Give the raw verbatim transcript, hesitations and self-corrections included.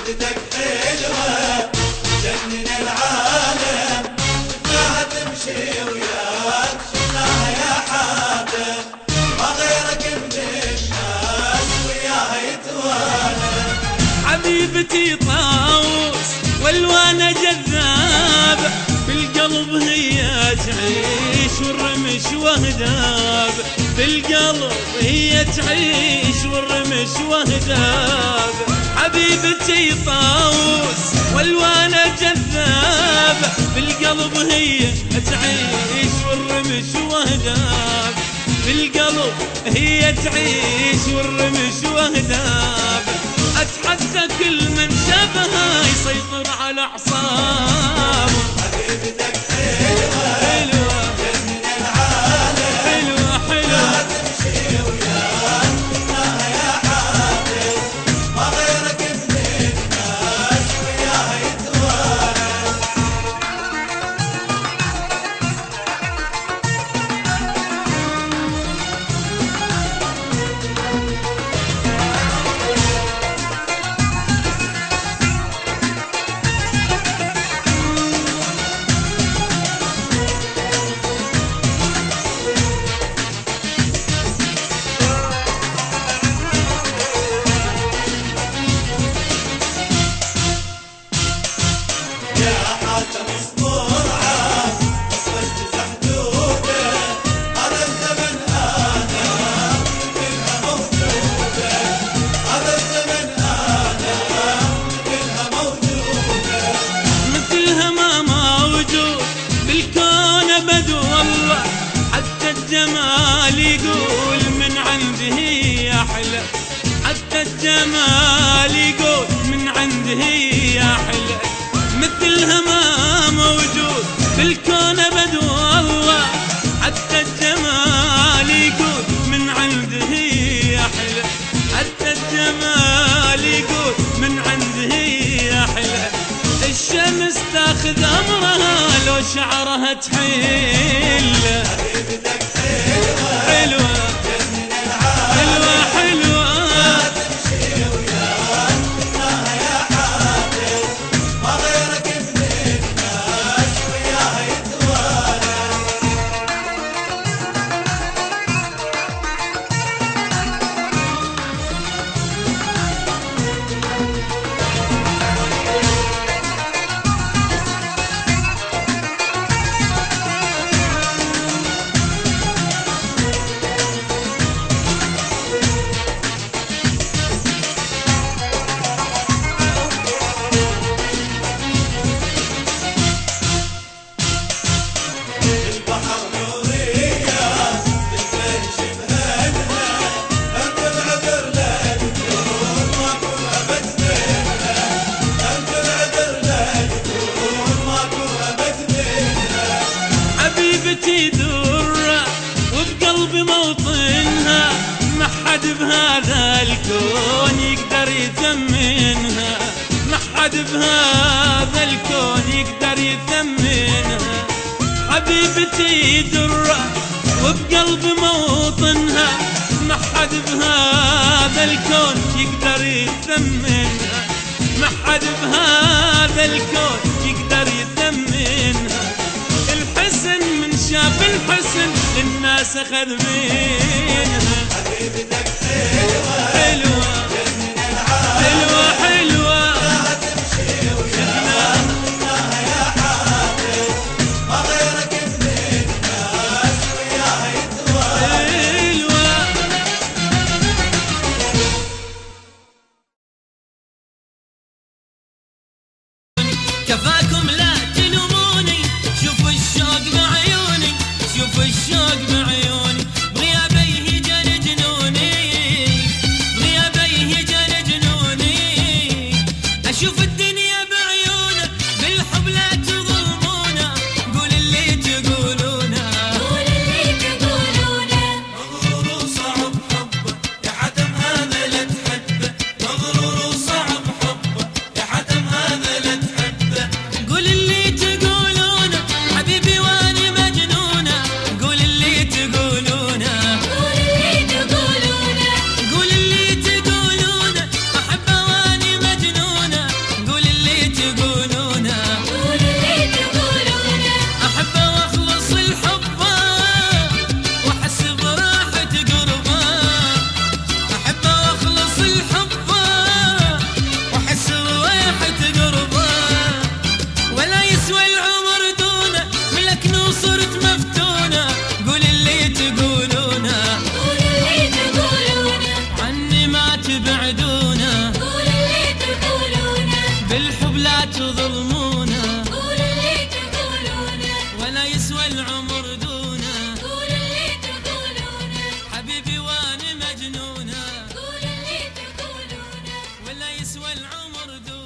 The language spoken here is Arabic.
حبيبتك حلوة جنن العالم، شفناها تمشي وياك شفناها يا حاتم، ما غيرك من الناس وياها يتوالى. حبيبتي طاووس والوانه جذاب، بالقلب هي تعيش والرمش وهداب، بالقلب هي تعيش والرمش وهداب. حبيبتي طاووس والوانه جذاب، بالقلب هي تعيش والرمش وهداب، بالقلب هي تعيش والرمش وهداب. اتحدى كل من شافها يسيطر على اعصابه. حبيبتك حلوة حلوة جنن العالم، حلوة حلوة تمشي وياك شفناها يا حاتم، ما غيرك من الناس وياها يتوالى. يا حاتم اصبر عاد اصبر حدوده، هذا الزمن انا كلها موجوده، هذا الزمن انا كلها موجوده. مثلها ما موجود بالكون ابد والله، حتى الجمال يقول من عنده هي احلى، حتى الجمال يقول من عنده هي احلى. مثلها ما موجود بالكون ابد والله، حتى الجمال يقول من عنده هي احلى، حتى الجمال يقول من عنده هي احلى. الشمس تاخذ امرها لو شعرها تحله. حبيبتك حلوة حلوة جنن العالم، حلوة حلوة تمشي وياك شفناها يا حاتم، ما غيرك من الناس وياها يتوالى. البحر نورية بالليل شبهنا، أنت العذر لا تكون ماكو أبد بيننا، أنت العذر لا تكون ماكو أبد بيننا. حبيبتي درة وبقلب موطنها، ما حد بهذا الكون يقدر يثمنها، ما حد بهذا الكون يقدر يثمنها. حبيبتي درة وبقلب موطنها، ما حد بهذا الكون يقدر يثمنها، ما حد بهذا الكون يقدر يثمنها. الحسن من شاف الحسن الناس اخذ منها. حبيبتك حلوة حلوة جنن العالم، حلوة حلوة تمشي وياك شفناها يا حاتم، ما غيرك من الناس وياها يتوالى. حلوة. كفاكم لا تلوموني، شوفوا الشوق بعيوني، شوفوا الشوق بعيوني، بغيابيه جن جنوني، بغيابيه جن جنوني. اشوف الدنيا بعيونه، بالحب لا تظلمونا، قول اللي تقولونه، قول اللي تقولونه. مغرور وصعب حبه يا حاتم هذا لا تحبه، مغرور وصعب حبه يا حاتم هذا لا تحبه. قول اللي تقولونه حبيبي واني مجنونه، قول اللي تقولونه، قول اللي تقولونه. قول اللي تقولونه احبه واني مجنونه، يسوى العمر دون